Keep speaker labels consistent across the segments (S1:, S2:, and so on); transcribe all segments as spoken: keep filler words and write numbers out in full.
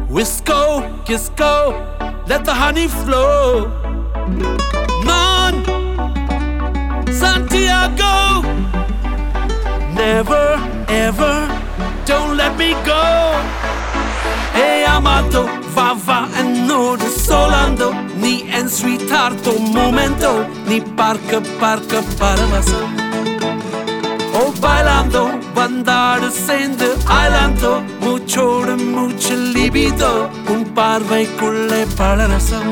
S1: Wisco, Kisco, let the honey flow. Non, Santiago, never, ever, don't let me go. Hey amato, va va and no de solando. Ni en sweethearto momento, ni parca parca paravasam. Oh bailando, bandada சேர்ந்து ஆயிலாந்தோ மூச்சோடு மூச்சு லிபிதோ உன் பார்வைக்குள்ளே பலரசம்.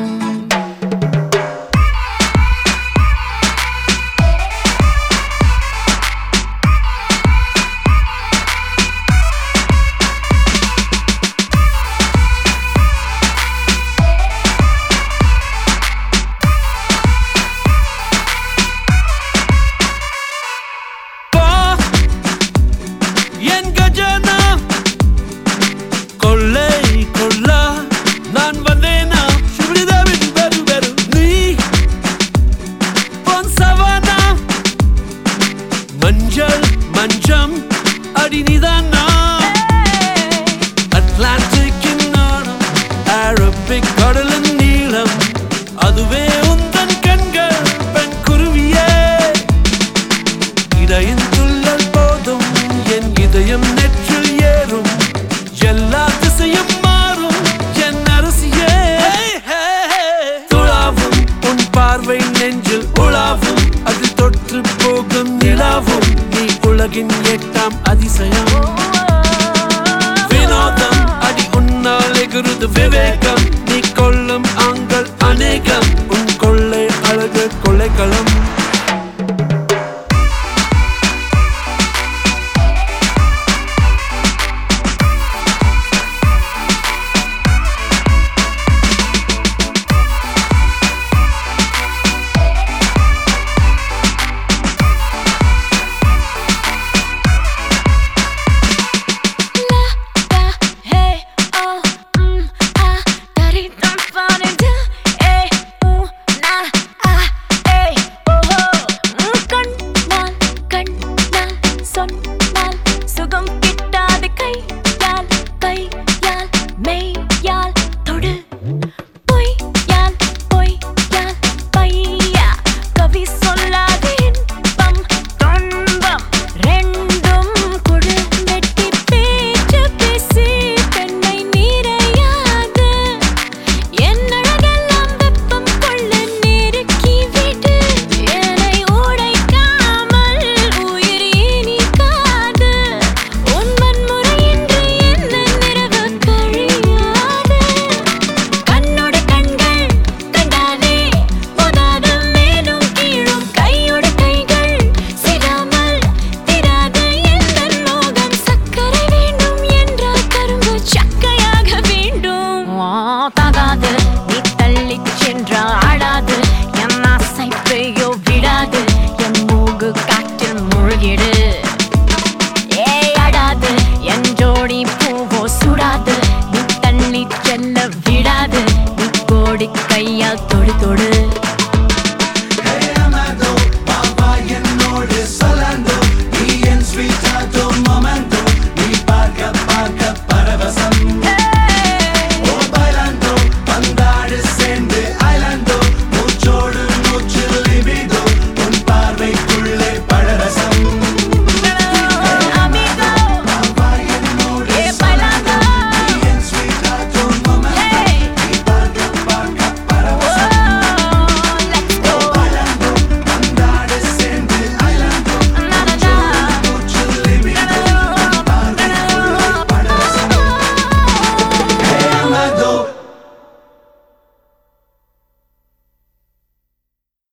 S1: மஞ்சள் மஞ்சம் அடி நீதானா அட்லாண்டிக்கின் நாணம் Arabic கடலின் நீளம் அதுவே உந்தன் கண்கள் பெண் குருவியே இடையின் துள்ளல் போதும் என் இதயம் நெற்றில் ஏறும் எல்லா திசையும் மாறும் என் அரசியே துளாவும் உன் பார்வை நெஞ்சில் உலாவும் அது தொற்று போகும் நிலாவும் நீ உலகின் எட்டாம் அதிசயம் வினோதம் அடி உன்னால் எகுருது விவேகம்